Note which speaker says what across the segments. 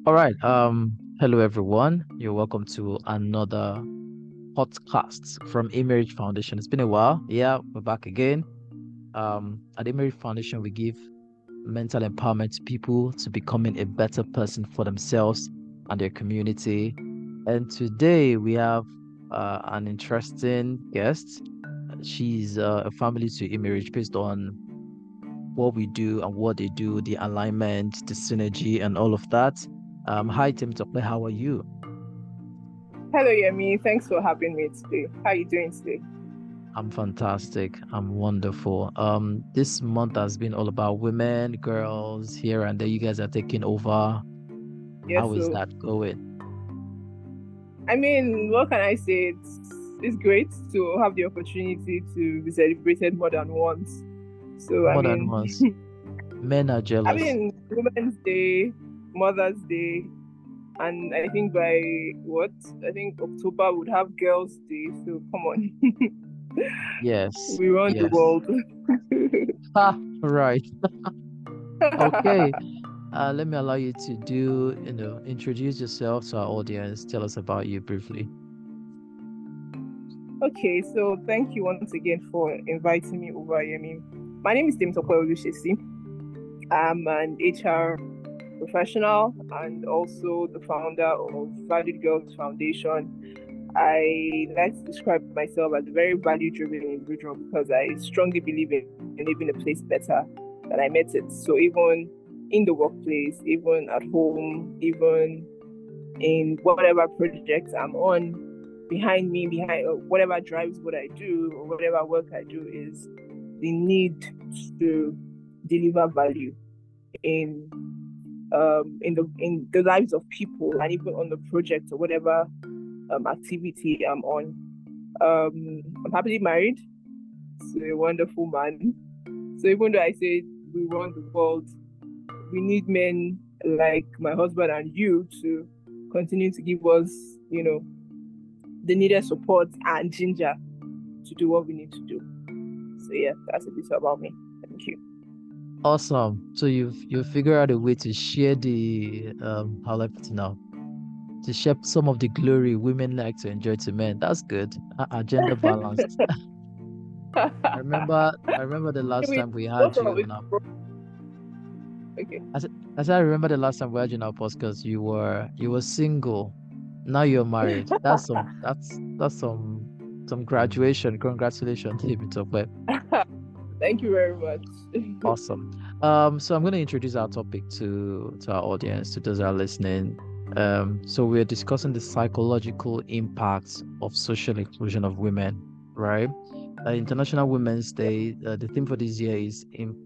Speaker 1: All right. Hello everyone. You're welcome to another podcast from Emerge Foundation. It's been a while. Yeah, we're back again. At Emerge Foundation, we give mental empowerment to people to becoming a better person for themselves and their community. And today we have an interesting guest. She's a family to Emerge based on what we do and what they do, the alignment, the synergy, and all of that. Hi, Tim Tokwe, how are you?
Speaker 2: Hello, Yemi. Thanks for having me today. How are you doing today?
Speaker 1: I'm fantastic. I'm wonderful. This month has been all about women, girls here and there. You guys are taking over.
Speaker 2: Yeah,
Speaker 1: How is
Speaker 2: so
Speaker 1: that going?
Speaker 2: what can I say? It's great to have the opportunity to be celebrated more than once. So
Speaker 1: More than once. Men are jealous.
Speaker 2: Women's Day, Mother's Day, and I think by what? I think October would have Girls' Day. So come on,
Speaker 1: Yes.
Speaker 2: we run the
Speaker 1: Yes.
Speaker 2: world.
Speaker 1: Ha, right. Okay. Let me allow you to introduce yourself to our audience. Tell us about you briefly.
Speaker 2: Okay, so thank you once again for inviting me over, Yemi. My name is Tim Olushesi. I'm an HR professional and also the founder of Valued Girls Foundation. I like to describe myself as a very value driven individual because I strongly believe in leaving a place better than I met it. So, even in the workplace, even at home, even in whatever project I'm on, behind whatever drives what I do or whatever work I do is the need to deliver value in in the lives of people and even on the project or whatever activity I'm on. I'm happily married to a wonderful man. So even though I say we run the world, we need men like my husband and you to continue to give us, you know, the needed support and ginger to do what we need to do. So yeah, that's a bit about me. Thank you.
Speaker 1: Awesome. So you've figured out a way to share the how do I put it now? To share some of the glory women like to enjoy to men. That's good. Gender balanced. I remember the last
Speaker 2: Anyway,
Speaker 1: time we had
Speaker 2: both of
Speaker 1: you
Speaker 2: it.
Speaker 1: on our
Speaker 2: Okay.
Speaker 1: I remember the last time we had you on our podcast because you were single. Now you're married. That's some graduation. Congratulations, David Tokwe.
Speaker 2: Thank you very much.
Speaker 1: Awesome. So I'm going to introduce our topic to our audience, to those that are listening. So we're discussing the psychological impacts of social inclusion of women, right? International Women's Day. The theme for this year is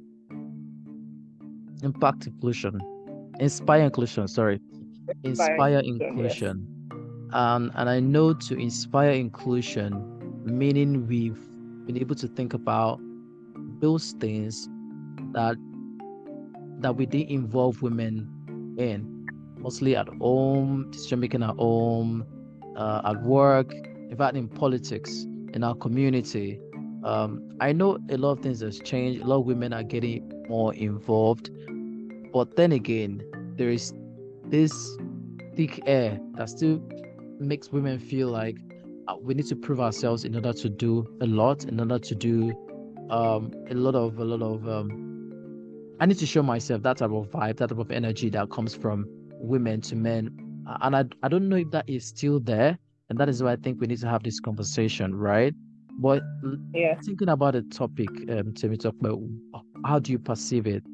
Speaker 1: impact inclusion, inspire inclusion. Sorry,
Speaker 2: Fine.
Speaker 1: inspire
Speaker 2: Yes.
Speaker 1: inclusion. And I know to inspire inclusion, meaning we've been able to think about those things that we did involve women in, mostly at home, decision making at home, at work, in fact, in politics, in our community. I know a lot of things has changed. A lot of women are getting more involved, but then again, there is this thick air that still makes women feel like we need to prove ourselves in order to do a lot, in order to do a lot of I need to show myself that type of vibe, that type of energy that comes from women to men. And I don't know if that is still there. And that is why I think we need to have this conversation, right? But
Speaker 2: Yeah.
Speaker 1: thinking about the topic, Timmy, talk about how do you perceive it?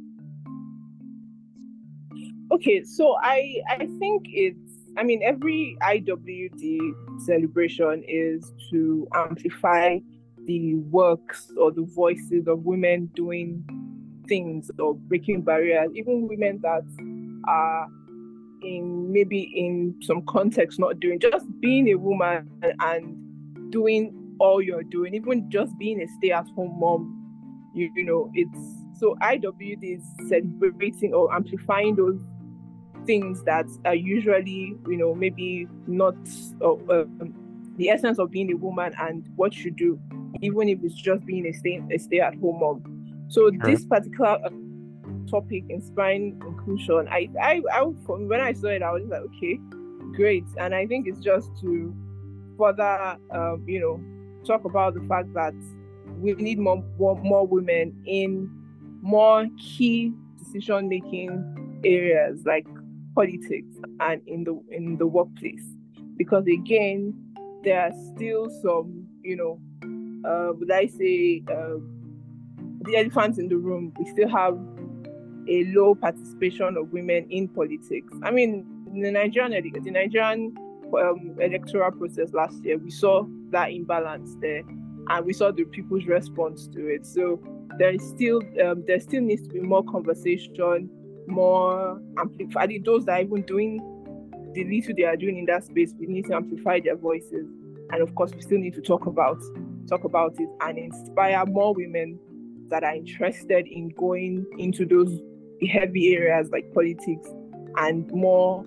Speaker 2: Okay. So I think it's. I mean, every IWD celebration is to amplify the works or the voices of women doing things or breaking barriers, even women that are in maybe in some context not doing, just being a woman and doing all you're doing, even just being a stay-at-home mom, it's so IWD is celebrating or amplifying those things that are usually, maybe not the essence of being a woman and what you do, even if it's just being a stay-at-home mom. So
Speaker 1: Sure.
Speaker 2: this particular topic, inspiring inclusion, when I saw it, I was like, okay, great. And I think it's just to further, talk about the fact that we need more women in more key decision-making areas like politics and in the workplace, because again, there are still some, would I say, the elephant in the room. We still have a low participation of women in politics. I mean, in the Nigerian electoral process last year, we saw that imbalance there, and we saw the people's response to it. So there still needs to be more conversation, more amplified. Those that are even doing the little they are doing in that space, we need to amplify their voices, and of course, we still need to talk about it and inspire more women that are interested in going into those heavy areas like politics and more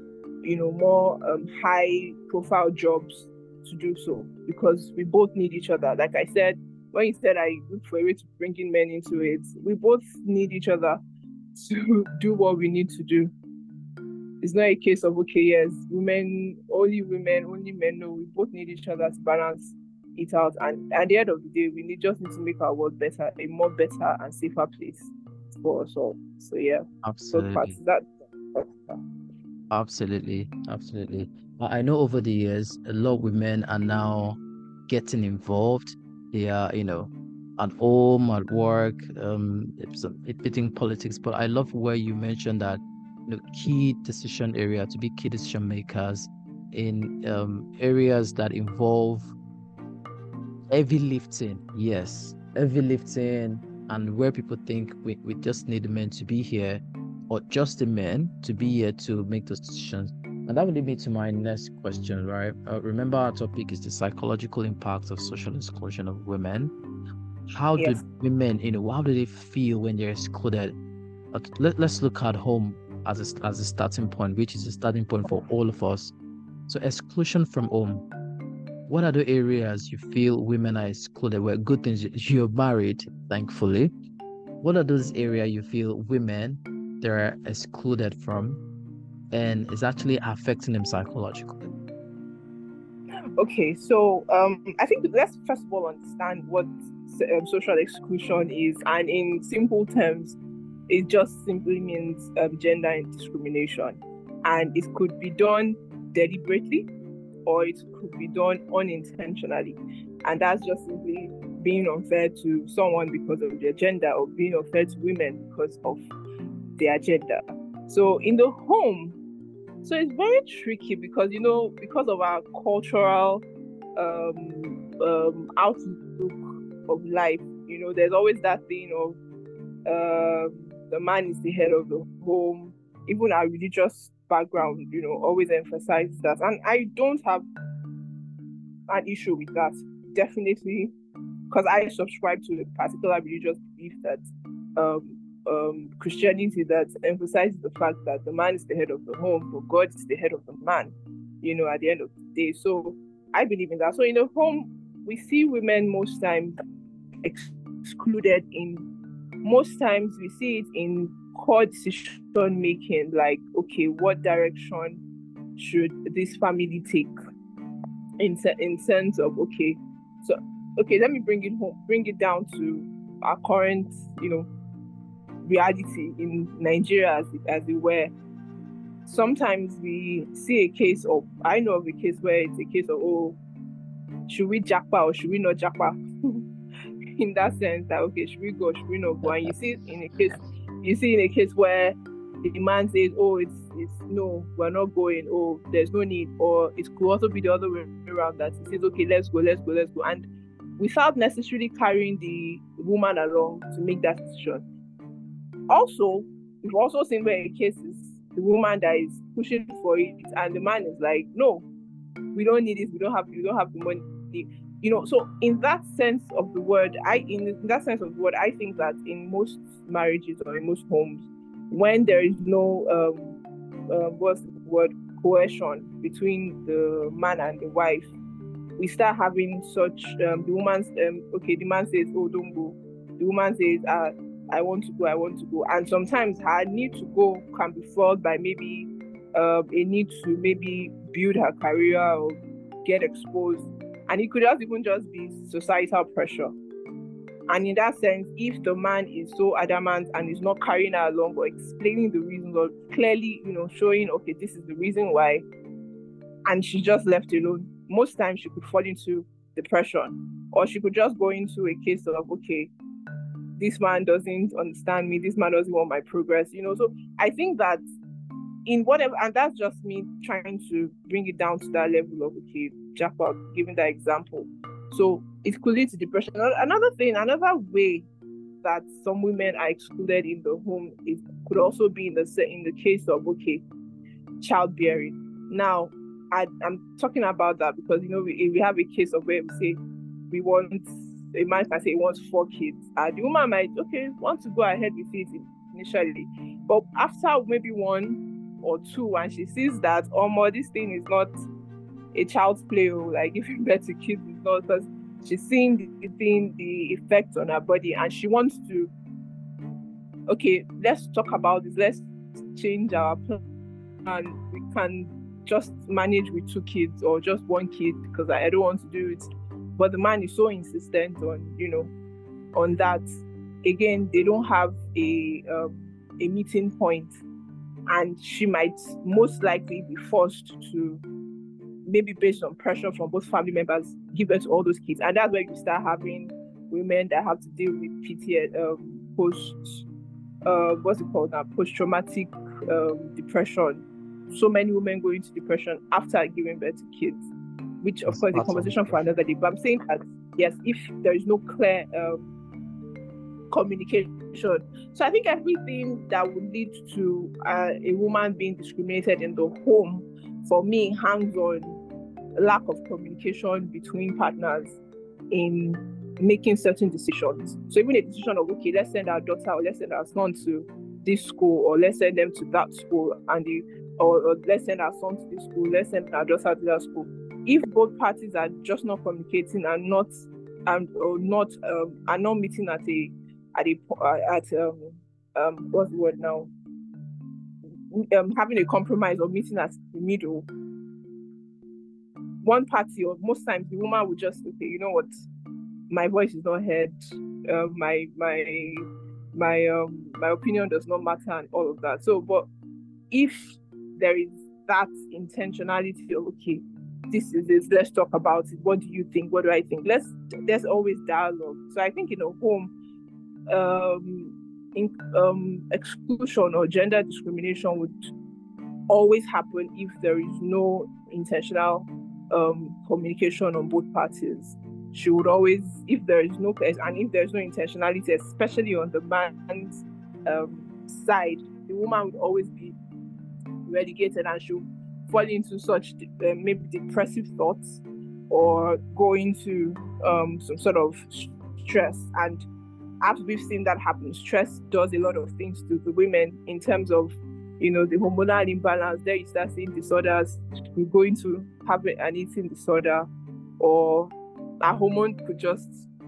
Speaker 2: high profile jobs to do so, because we both need each other. Like I said, when you said I look for a way to bring in men into it, we both need each other to do what we need to do. It's not a case of, okay, yes, women, only men. No, we both need each other to balance it out. And at the end of the day, we just need to make our world better, a more better and safer place for us all. So yeah,
Speaker 1: Absolutely. Absolutely. I know over the years, a lot of women are now getting involved. They are, at home, at work, hitting politics. But I love where you mentioned that, key decision area to be key decision makers in areas that involve heavy lifting. Yes, heavy lifting, and where people think we just need the men to be here, or just the men to be here to make those decisions. And that will lead me to my next question, right? Remember, our topic is the psychological impact of social exclusion of women. How do women, how do they feel when they're excluded? Let's look at home as a starting point, which is a starting point for all of us. So exclusion from home. What are the areas you feel women are excluded? Well, good things, you're married, thankfully. What are those areas you feel women they're excluded from, and is actually affecting them psychologically?
Speaker 2: Okay, so I think let's first of all understand what social exclusion is, and in simple terms, it just simply means gender discrimination, and it could be done deliberately or it could be done unintentionally, and that's just simply being unfair to someone because of their gender, or being unfair to women because of their gender. So in the home, so it's very tricky because because of our cultural outlook of life, there's always that thing of the man is the head of the home. Even our religious background, always emphasizes that, and I don't have an issue with that. Definitely, because I subscribe to a particular religious belief that Christianity that emphasizes the fact that the man is the head of the home, but God is the head of the man, at the end of the day. So I believe in that. So in the home, we see women most times excluded most times we see it in core decision making, like, okay, what direction should this family take in sense of, okay, let me bring it down to our current, reality in Nigeria as it were. Sometimes we see a case of, I know of a case where it's a case of, oh, should we japa or should we not japa? In that sense, that, okay, should we go, should we not go? And you see in a case where the man says, oh, it's no, we're not going, oh, there's no need. Or it could also be the other way around, that he says, okay, let's go. And without necessarily carrying the woman along to make that decision. Also, we've also seen where a case is the woman that is pushing for it, and the man is like, no, we don't need this, we don't have the money. So in that sense of the word, I think that in most marriages or in most homes, when there is no what's the word, coercion between the man and the wife, we start having such the man says, oh, don't go. The woman says, I want to go, I want to go. And sometimes her need to go can be followed by maybe a need to maybe build her career or get exposed. And it could even just be societal pressure. And in that sense, if the man is so adamant and is not carrying her along or explaining the reasons or clearly, showing, okay, this is the reason why, and she's just left alone, most times she could fall into depression, or she could just go into a case of, okay, this man doesn't understand me, this man doesn't want my progress, So I think that in whatever, and that's just me trying to bring it down to that level of, okay, jackpot, giving that example. So it could lead to depression. Another way that some women are excluded in the home, it could also be in the case of, okay, childbearing. Now, I'm talking about that because, we have a case of where we say a man can say he wants 4 kids. The woman might, want to go ahead with it initially. But after maybe 1 or 2, and she sees that, this thing is not a child's play, or like giving birth to kids is not, because she's seeing the effect on her body, and she wants to, okay, let's talk about this, let's change our plan, and we can just manage with 2 kids or just 1 kid because I don't want to do it. But the man is so insistent on, on that. Again, they don't have a meeting point, and she might most likely be forced to, maybe based on pressure from both family members, give birth to all those kids. And that's where you start having women that have to deal with PTSD, post-traumatic depression. So many women go into depression after giving birth to kids, which of course is a conversation for another day. But I'm saying that, yes, if there is no clear communication. So I think everything that would lead to a woman being discriminated in the home, for me, hangs on lack of communication between partners in making certain decisions. So even a decision of, okay, let's send our daughter or let's send our son to this school, or let's send them to that school, and or let's send our son to this school, let's send our daughter to that school. If both parties are just not communicating and not meeting at what's the word now? Having a compromise or meeting at the middle, one party, or most times the woman would just, okay, you know what, my voice is not heard, my opinion does not matter, and all of that. So, but if there is that intentionality of, okay, this is this, let's talk about it, what do you think, what do I think, there's always dialogue. So I think in a home, exclusion or gender discrimination would always happen if there is no intentional communication on both parties. She would always, if there is no intentionality, especially on the man's side, the woman would always be relegated, and she'll fall into such maybe depressive thoughts, or go into some sort of stress. And after we've seen that happen, stress does a lot of things to the women in terms of, the hormonal imbalance. There you start seeing disorders. We're going to have an eating disorder, or our hormone could just,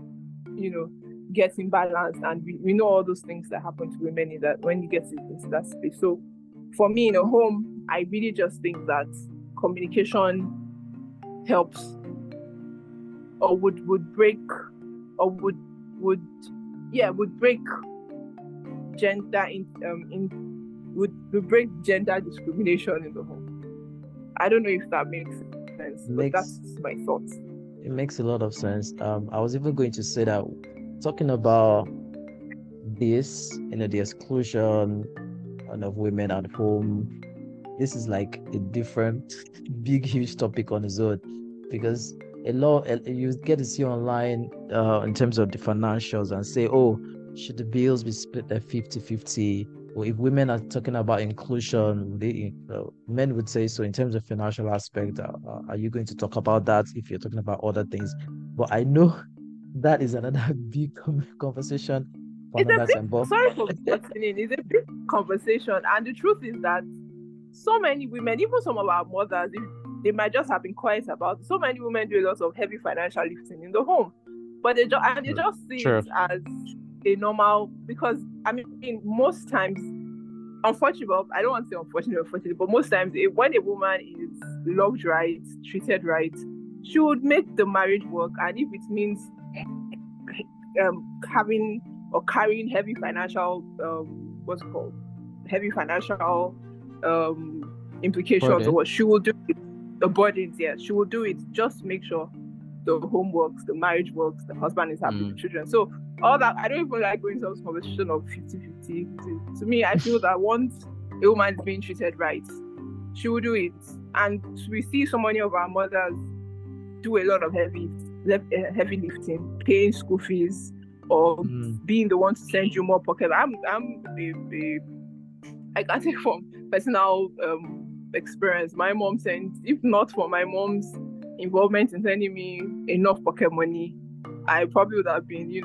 Speaker 2: get imbalanced. And we know all those things that happen to women in that, when you get into that space. So for me, in a home, I really just think that communication helps, or would break, or would break gender would break gender discrimination in the home. I don't know if that makes sense, but that's my thoughts.
Speaker 1: It makes a lot of sense. I was even going to say that, talking about this, the exclusion of women at home, this is like a different, big, huge topic on its own, because you get to see online in terms of the financials, and say, oh, should the bills be split at 50-50? Or if women are talking about inclusion, men would say, so in terms of financial aspect, are you going to talk about that if you're talking about other things? But I know that is another big conversation.
Speaker 2: Sorry for continuing. It's a big conversation, and the truth is that so many women, even some of our mothers, they might just have been quiet about it. So many women do a lot of heavy financial lifting in the home, but they just see it as a normal, because I mean most times, unfortunately, well, I don't want to say unfortunately, but most times when a woman is loved right, treated right, she would make the marriage work. And if it means having or carrying heavy financial what's it called, heavy financial implications
Speaker 1: Burden.
Speaker 2: or what, she will do it. The burdens, yeah, she will do it just to make sure the home works, the marriage works, the husband is happy, the children. So all that, I don't even like going to this conversation of 50-50. To me, I feel that once a woman is being treated right, she will do it. And we see so many of our mothers do a lot of heavy lifting, paying school fees, or being the one to send you more pocket. I can say from personal experience, my mom sends, if not for my mom's involvement in sending me enough pocket money, I probably would have been,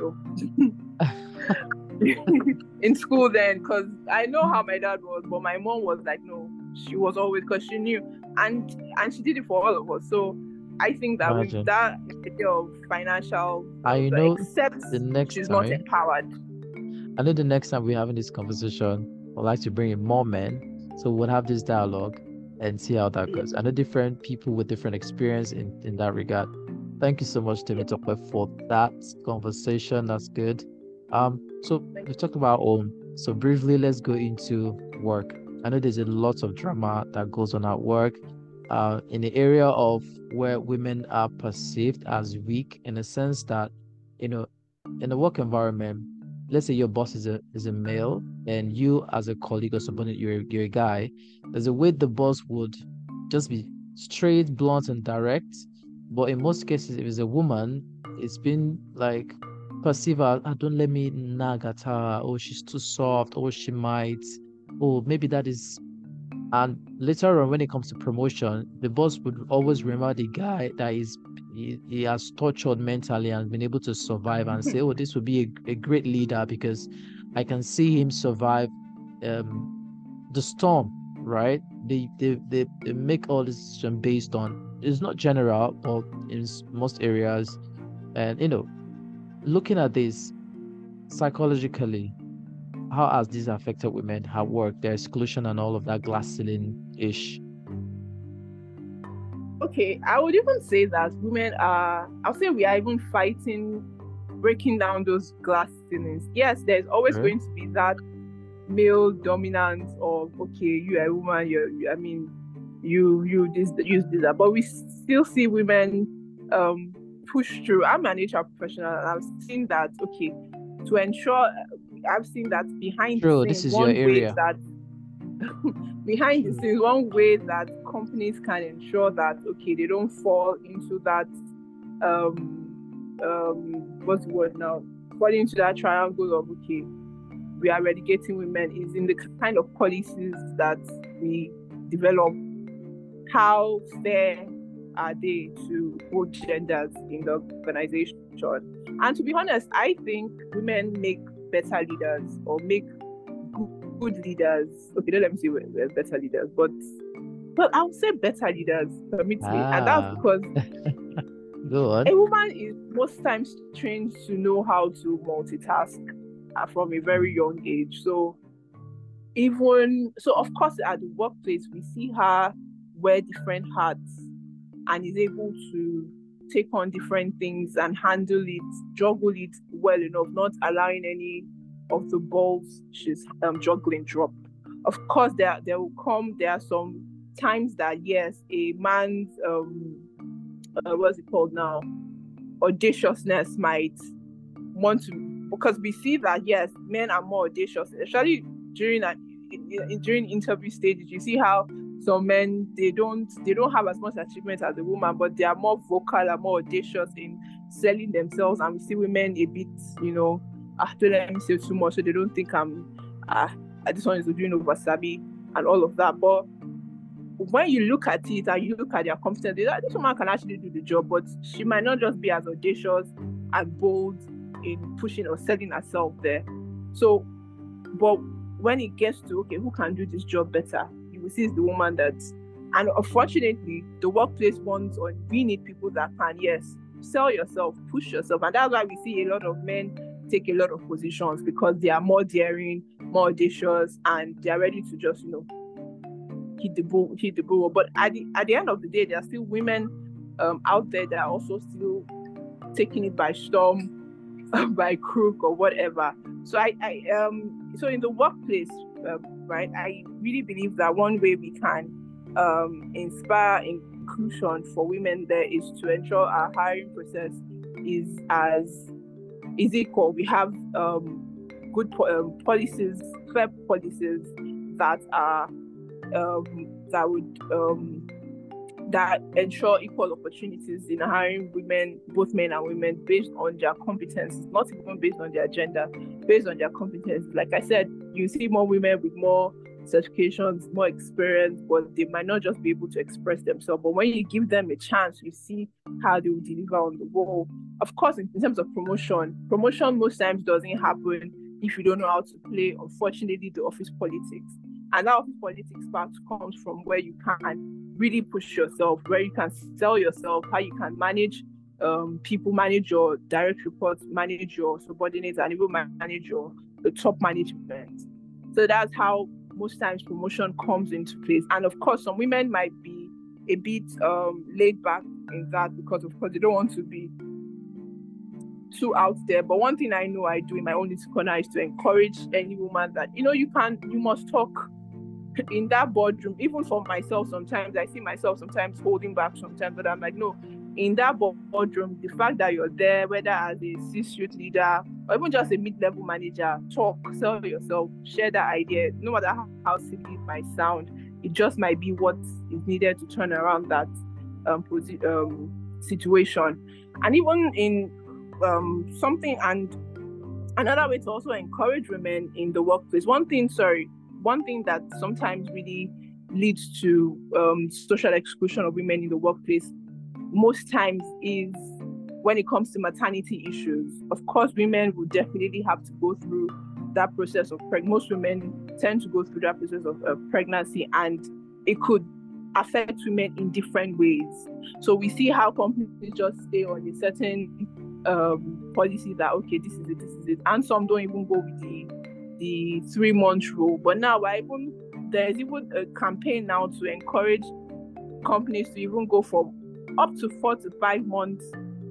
Speaker 2: in school then, because I know how my dad was, but my mom was like, no, she was always, because she knew, and she did it for all of us. So I think that with that idea of financial, except
Speaker 1: the next
Speaker 2: she's
Speaker 1: time,
Speaker 2: not empowered.
Speaker 1: I know the next time we're having this conversation, I'd like to bring in more men, so we'll have this dialogue and see how that goes. I know different people with different experience in that regard. Thank you so much, Temitope, for that conversation. That's good. So we talked about home. So briefly, let's go into work. I know there's a lot of drama that goes on at work. In the area of where women are perceived as weak, in the sense that, in the work environment, let's say your boss is a male and you as a colleague or subordinate, you're a guy, there's a way the boss would just be straight, blunt, and direct. But in most cases, if it's a woman, it's been like perceived as, don't let me nag at her, oh, she's too soft, or she might, oh, maybe that is. And later on, when it comes to promotion, the boss would always remember the guy that he has tortured mentally and been able to survive, and say, oh, this would be a great leader because I can see him survive the storm, right? They make all this decision based on, it's not general, but in most areas. And looking at this psychologically, how has this affected women at work, their exclusion and all of that glass ceiling-ish?
Speaker 2: Okay, I would even say that women I'll say we are even fighting breaking down those glass ceilings. Yes, there's always going to be that male dominance of, okay, you are a woman, you this, use this, but we still see women push through. I'm an HR professional, and I've seen that, okay, to ensure, I've seen that behind the scenes,
Speaker 1: this is your area.
Speaker 2: Behind the scenes, one way that companies can ensure that, okay, they don't fall into that what's the word now? Falling into that triangle of, okay, we are relegating women, is in the kind of policies that we develop. How fair are they to both genders in the organization? And to be honest, I think women make better leaders, or make good leaders. Okay, don't let me say we're better leaders, but I would say better leaders, permit me. And that's because
Speaker 1: Go on.
Speaker 2: a woman is most times trained to know how to multitask from a very young age. So of course, at the workplace, we see her wear different hats and is able to take on different things and handle it, juggle it well enough, not allowing any of the balls she's juggling drop. Of course, there are some times that, yes, a man's what's it called now, audaciousness might want to, because we see that, yes, men are more audacious, especially during interview stages. You see how some men, they don't have as much achievement as a woman, but they are more vocal and more audacious in selling themselves. And we see women a bit, don't let me say too much, so they don't think this one is doing over sabi and all of that. But when you look at it and you look at their competence, this woman can actually do the job, but she might not just be as audacious and bold in pushing or selling herself there. So, but when it gets to, okay, who can do this job better, you will see it's the woman that, and unfortunately, the workplace wants, or we need people that can, yes, sell yourself, push yourself. And that's why we see a lot of men take a lot of positions because they are more daring, more audacious, and they are ready to just, hit the bull. But at the end of the day, there are still women out there that are also still taking it by storm, by crook or whatever. So so in the workplace, right, I really believe that one way we can inspire inclusion for women there is to ensure our hiring process is equal. We have good policies, fair policies that are that ensure equal opportunities in hiring women, both men and women, based on their competencies, not even based on their gender, based on their competencies. Like I said, you see more women with more certifications, more experience, but they might not just be able to express themselves. But when you give them a chance, you see how they will deliver on the role. Of course, in terms of promotion most times doesn't happen if you don't know how to play, unfortunately, the office politics. And that office politics part comes from where you can really push yourself, where you can sell yourself, how you can manage people, manage your direct reports, manage your subordinates, and even manage the top management. So that's how most times promotion comes into place. And of course, some women might be a bit laid back in that because, of course, they don't want to be too out there. But one thing I know I do in my own little corner is to encourage any woman that, you must talk in that boardroom. Even for myself, sometimes I see myself sometimes holding back sometimes, but I'm like, no, in that boardroom, the fact that you're there, whether as a C-suite leader or even just a mid-level manager, talk, sell yourself, share that idea. No matter how silly it might sound, it just might be what is needed to turn around that situation. And even in another way to also encourage women in the workplace. One thing that sometimes really leads to social exclusion of women in the workplace most times is when it comes to maternity issues. Of course, women will definitely have to go through that process of most women tend to go through that process of pregnancy, and it could affect women in different ways. So we see how companies just stay on a certain policy that, okay, this is it, and some don't even go with the 3-month rule. But now there's even a campaign now to encourage companies to even go for up to 4 to 5 months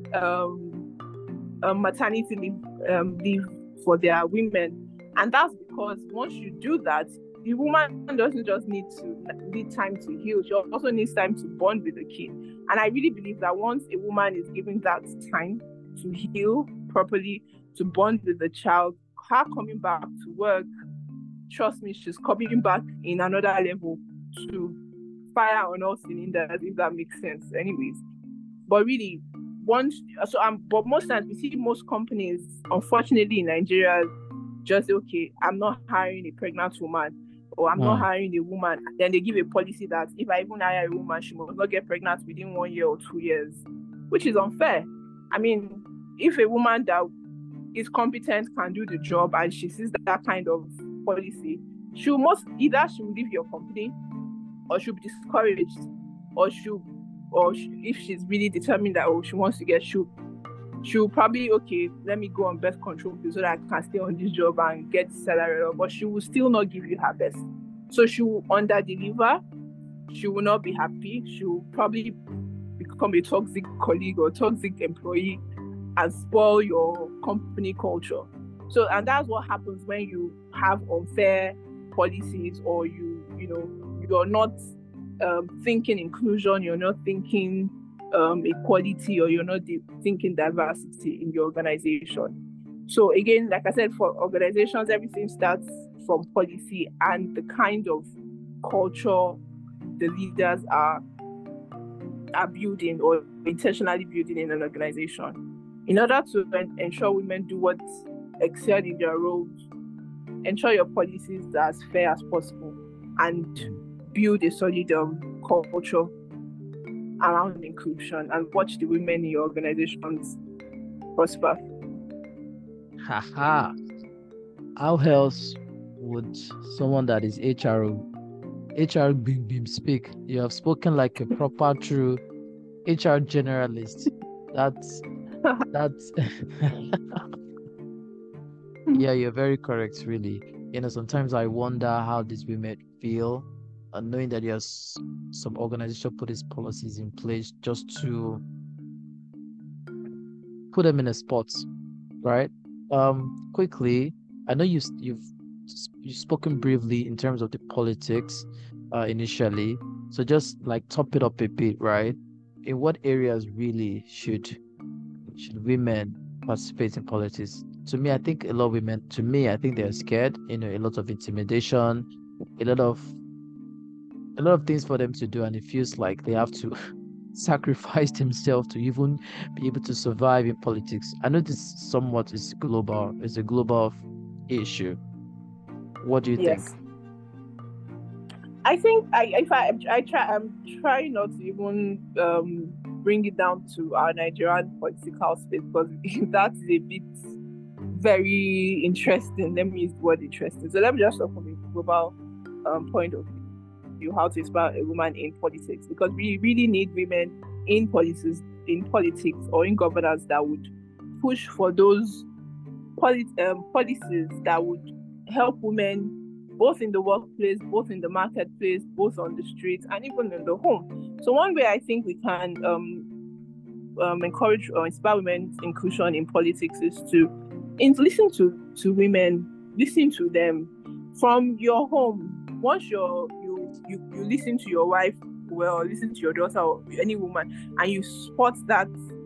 Speaker 2: maternity leave for their women. And that's because once you do that, the woman doesn't just need time to heal, she also needs time to bond with the kid. And I really believe that once a woman is given that time to heal properly, to bond with the child, her coming back to work, trust me, she's coming back in another level to fire on all cylinders, if that makes sense. Anyways, but really, but most times we see most companies, unfortunately in Nigeria, just say, okay, I'm not hiring a pregnant woman, or I'm not hiring a woman. And then they give a policy that if I even hire a woman, she must not get pregnant within 1 year or 2 years, which is unfair. I mean, if a woman that is competent can do the job and she sees that kind of policy, either she will leave your company, or she'll be discouraged, or if she's really determined that she wants to get she'll probably, okay, let me go on birth control so that I can stay on this job and get the salary, but she will still not give you her best. So she will under-deliver, she will not be happy, she will probably become a toxic colleague or toxic employee and spoil your company culture. So, and that's what happens when you have unfair policies, or you're not thinking inclusion, you're not thinking equality, or you're not thinking diversity in your organization. So again, like I said, for organizations, everything starts from policy and the kind of culture the leaders are building or intentionally building in an organization. In order to ensure women do what excel in their roles, ensure your policies are as fair as possible and build a solid culture around inclusion, and watch the women in your organizations prosper.
Speaker 1: Haha. How else would someone that is HR beam speak? You have spoken like a proper true HR generalist. That's Yeah, you're very correct, really. Sometimes I wonder how these women feel, knowing that there's some organization put these policies in place just to put them in a spot, right? Quickly, I know you've spoken briefly in terms of the politics, initially. So just like top it up a bit, right? In what areas really should women participate in politics? To me, I think a lot of women, to me, I think they're scared, a lot of intimidation, a lot of a lot of things for them to do, and it feels like they have to sacrifice themselves to even be able to survive in politics. I know this somewhat is global, it's a global issue. What do you think?
Speaker 2: Yes. I think I try I'm trying not to even bring it down to our Nigerian political space, because that is a bit very interesting. Let me use the word interesting. So let me just talk from a global point of view, how to inspire a woman in politics, because we really need women in politics or in governance that would push for those policies that would help women both in the workplace, both in the marketplace, both on the streets, and even in the home. So one way I think we can encourage or inspire women's inclusion in politics is to listen to women, listen to them from your home. Once you listen to your wife, well, listen to your daughter or any woman, and you spot that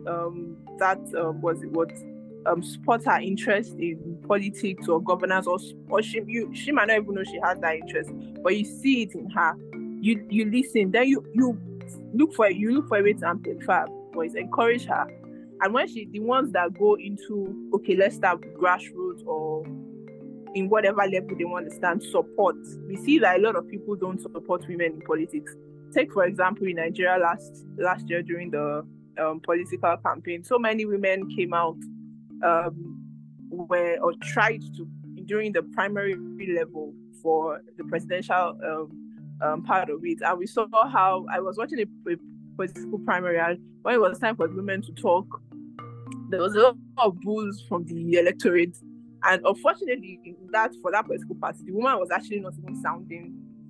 Speaker 2: spot her interest in politics or governance, or she might not even know she has that interest, but you see it in her. You listen, then you look for a way to amplify her voice, encourage her. And when the ones that go into, okay, let's start with grassroots or in whatever level they want to stand, support. We see that a lot of people don't support women in politics. Take, for example, in Nigeria last year during the political campaign, so many women came out tried to, during the primary level for the presidential part of it. And we saw how, I was watching a political primary, and when it was time for women to talk, there was a lot of boos from the electorate. And unfortunately, for that political party, the woman was actually not even sounding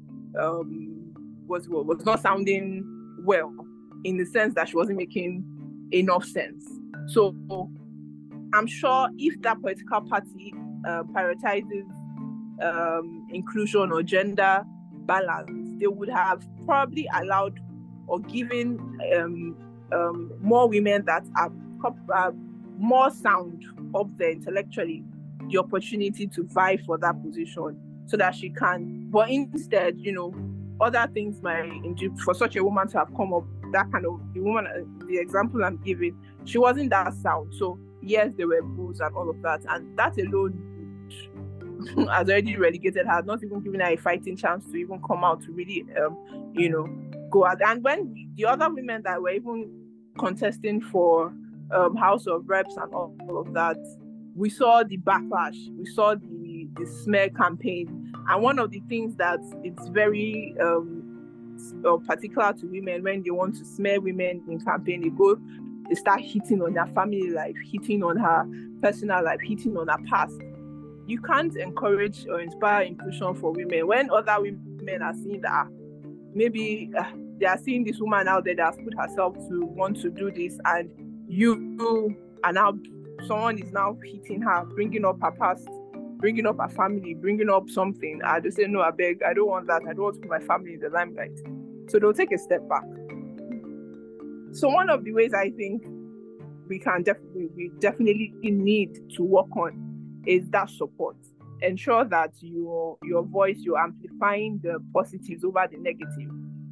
Speaker 2: was not sounding well, in the sense that she wasn't making enough sense. So I'm sure if that political party prioritizes inclusion or gender balance, they would have probably allowed or given more women that are more sound up there intellectually the opportunity to vie for that position, so that she can. But instead, other things might induce for such a woman to have come up. That kind of the example I'm giving, she wasn't that sound. So yes, there were boos and all of that, and that alone has already relegated her, not even giving her a fighting chance to even come out to really, go out. And when the other women that were even contesting for House of Reps and all of that, we saw the backlash, we saw the smear campaign. And one of the things that it's very particular to women, when they want to smear women in campaign, they start hitting on their family life, hitting on her personal life, hitting on her past. You can't encourage or inspire inclusion for women when other women are seeing that maybe they are seeing this woman out there that has put herself to want to do this, and you are now, someone is now hitting her, bringing up her past, bringing up her family, bringing up something. I just say, no, I beg, I don't want that. I don't want to put my family in the limelight. So they'll take a step back. So one of the ways I think we definitely need to work on is that support. Ensure that your voice, you're amplifying the positives over the negative.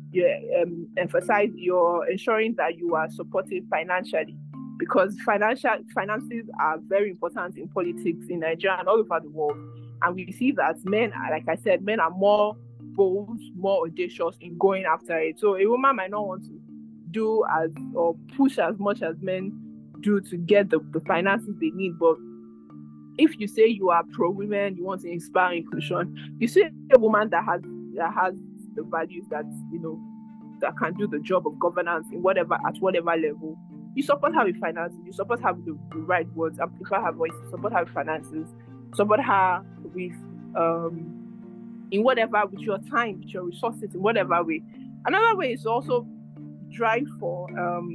Speaker 2: You're ensuring that you are supported financially, because finances are very important in politics in Nigeria and all over the world. And we see that men, like I said, men are more bold, more audacious in going after it. So a woman might not want to do or push as much as men do to get the finances they need. But if you say you are pro-women, you want to inspire inclusion, you see a woman that has the values that, that can do the job of governance at whatever level, you support her with finances, you support her with the right words, amplify her voice, support her with finances, support her with in whatever, with your time, with your resources, in whatever way. Another way is also drive for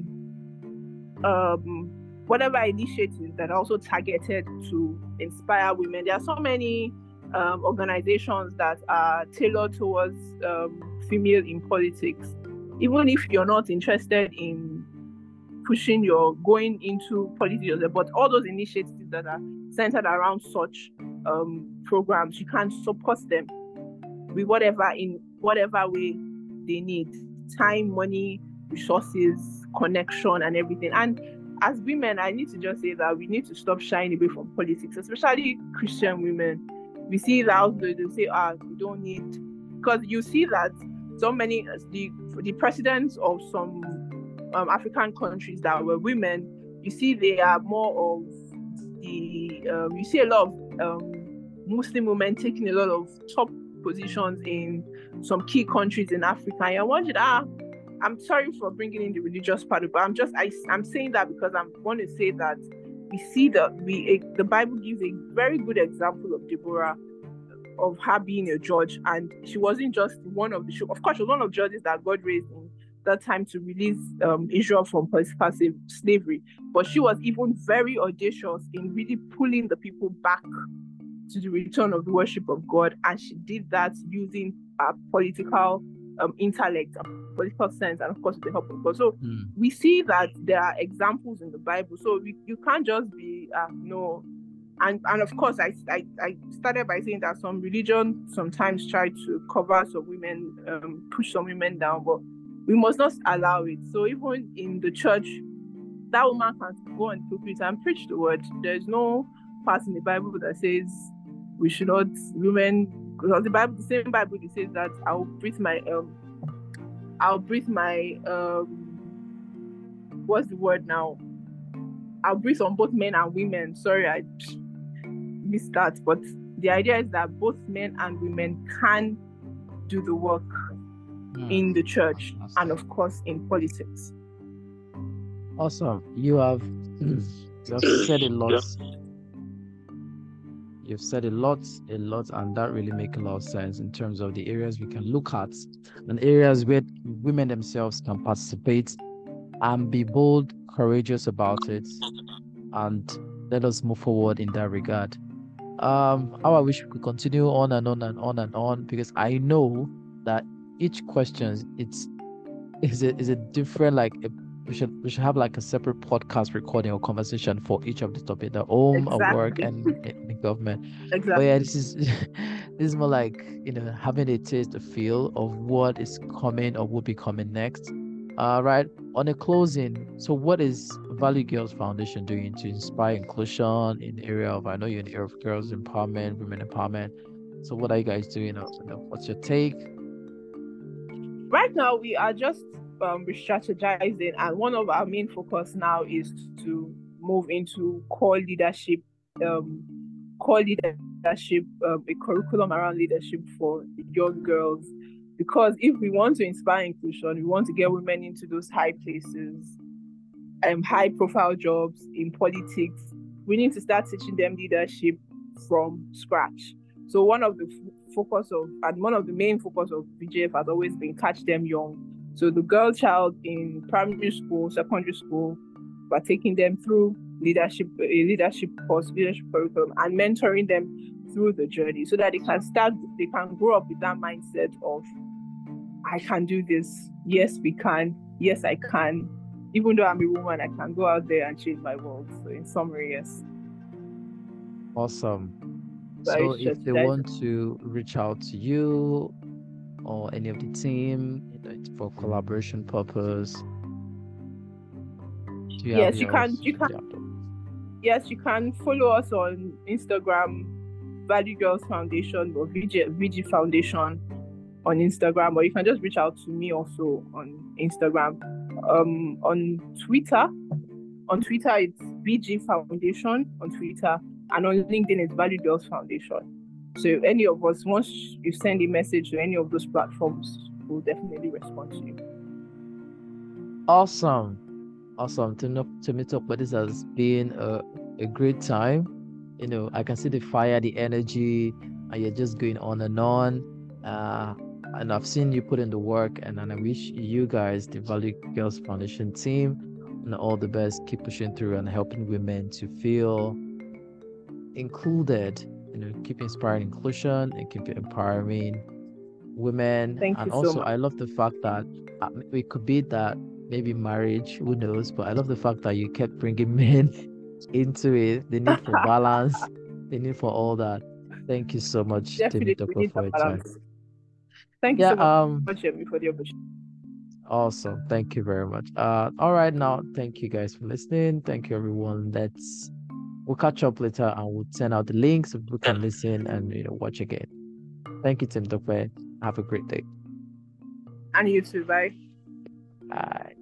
Speaker 2: whatever initiatives that are also targeted to inspire women. There are so many organizations that are tailored towards female in politics. Even if you're not interested in pushing your going into politics, but all those initiatives that are centered around such programs, you can support them with whatever, in whatever way they need: time, money, resources, connection, and everything. And as women, I need to just say that we need to stop shying away from politics, especially Christian women. We see that they say, we don't need, because you see that so many, the presidents of some African countries that were women, you see they are more of the, you see a lot of Muslim women taking a lot of top positions in some key countries in Africa. And I wondered, I'm sorry for bringing in the religious part, but I'm saying that because I'm going to say that we see that the Bible gives a very good example of Deborah, of her being a judge, and she wasn't just one of the, of course she was one of the judges that God raised in that time to release Israel from political slavery, but she was even very audacious in really pulling the people back to the return of the worship of God, and she did that using political intellect, political sense, and of course with the help of God. So we see that there are examples in the Bible. So you can't just be no. And of course, I started by saying that some religion sometimes try to cover some women, push some women down, but we must not allow it. So even in the church, that woman can go on the pulpit and preach the word. There's no part in the Bible that says we should not, women, because the same Bible, it says that I'll breathe my what's the word now? I'll breathe on both men and women. Sorry, I missed that. But the idea is that both men and women can do the work in the church and of course in politics.
Speaker 1: Awesome. You have said a lot. You've said a lot, and that really makes a lot of sense in terms of the areas we can look at and areas where women themselves can participate and be bold, courageous about it, and let us move forward in that regard. How I wish we could continue on and on and on and on, because I know that each question is a different, like we should have like a separate podcast recording or conversation for each of the topic, the home,
Speaker 2: Exactly.
Speaker 1: work, and the government.
Speaker 2: Exactly.
Speaker 1: But yeah, this is more like, having a taste, a feel of what is coming or will be coming next. Right. On a closing, so what is Value Girls Foundation doing to inspire inclusion in the area of, I know you're in the area of girls empowerment, women empowerment. So what are you guys doing? What's your take?
Speaker 2: Right now, we are just re-strategizing, and one of our main focus now is to move into core leadership, a curriculum around leadership for young girls. Because if we want to inspire inclusion, we want to get women into those high places, high profile jobs in politics, we need to start teaching them leadership from scratch. So one of the main focus of VGF has always been catch them young. So the girl child in primary school, secondary school, we're taking them through leadership course, leadership curriculum, and mentoring them through the journey so that they can grow up with that mindset of, I can do this. Yes, we can. Yes, I can. Even though I'm a woman, I can go out there and change my world. So in summary, yes.
Speaker 1: Awesome. So if they want to reach out to you or any of the team, for collaboration purpose,
Speaker 2: yes, you can. Yes, you can follow us on Instagram, Value Girls Foundation, or VG Foundation on Instagram, or you can just reach out to me also on Instagram. On Twitter it's VG Foundation on Twitter, and on LinkedIn it's Value Girls Foundation. So any of us, once you send a message to any of those platforms, we'll definitely respond to you.
Speaker 1: Awesome to meet up with. This has been a great time. I can see the fire, the energy, and you're just going on and on. And I've seen you put in the work, and I wish you guys, the Value Girls Foundation team, and all the best. Keep pushing through and helping women to feel included. Keep inspiring inclusion and keep empowering women.
Speaker 2: Thank
Speaker 1: And
Speaker 2: you so
Speaker 1: also,
Speaker 2: much.
Speaker 1: I love the fact that it could be that maybe marriage, who knows? But I love the fact that you kept bringing men into it. The need for balance, the need for all that. Thank you so much, Timmy
Speaker 2: Definitely, we
Speaker 1: Tokwe,
Speaker 2: need
Speaker 1: for
Speaker 2: that
Speaker 1: your time.
Speaker 2: balance. Thank you
Speaker 1: Yeah,
Speaker 2: so much, Yemi, for the opportunity.
Speaker 1: awesome. Thank you very much. All right, now, thank you guys for listening. Thank you, everyone. We'll catch up later and we'll send out the links so people can listen and watch again. Thank you, Tim Tokwe. Have a great day.
Speaker 2: And you too. Bye.
Speaker 1: Bye.